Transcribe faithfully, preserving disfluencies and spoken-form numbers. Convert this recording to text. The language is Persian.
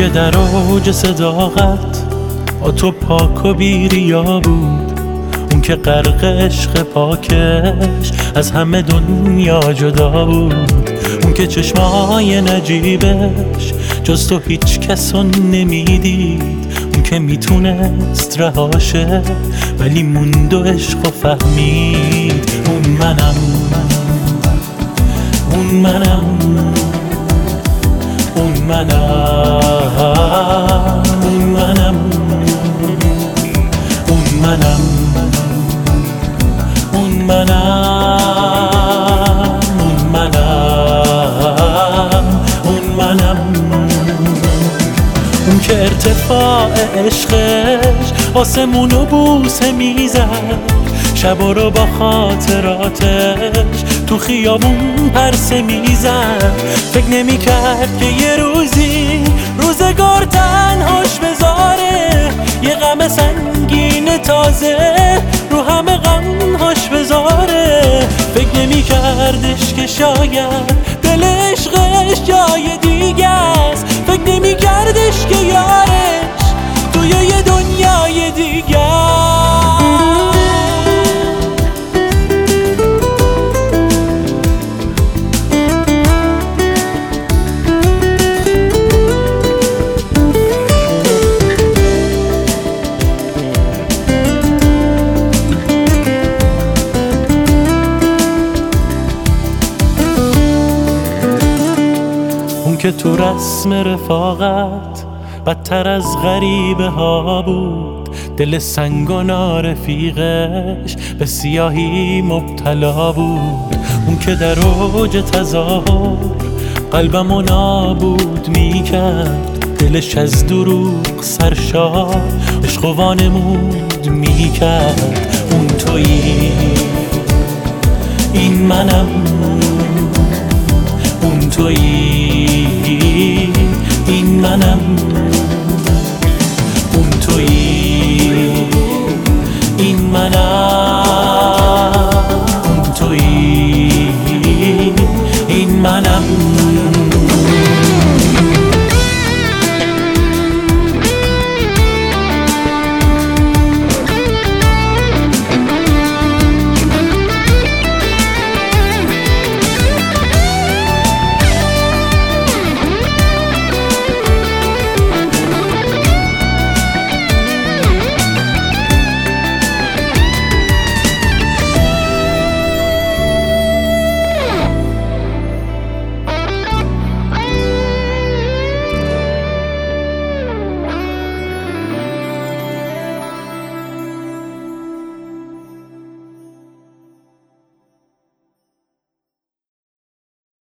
در اوج صداقت با تو پاک و بیریا بود، اون که غرق عشق پاکش از همه دنیا جدا بود، اون که چشمای نجیبش جز تو هیچ کسو نمیدید، اون که میتونست رهاشه ولی موند و عشق و فهمید. اون منم، اون منم، اون منم، اون منم، اون منم، اون منم، اون منم، اون منم، اون که ارتفاع عشقش آسمونو بوسه میزد، شبا رو با خاطراتش تو خیابون پرسه میزد. فکر نمی کرد که یه روزی روزگار تنهاش بذاره، یه غم سنگین تازه رو همه غمهاش بذاره. فکر نمی کردش که شاید دل عشقش جای دیگه است، فکر نمی کردش که یارش توی یه دنیای دیگه. که تو رسم رفاقت بدتر از غریبه ها بود، دل سنگانا رفیقش به سیاهی مبتلا بود. اون که در اوج تظاهر قلبمو نابود میکرد، دلش از دروغ سرشار عشق و وانمود میکرد. اون تویی، این منم، اون تویی،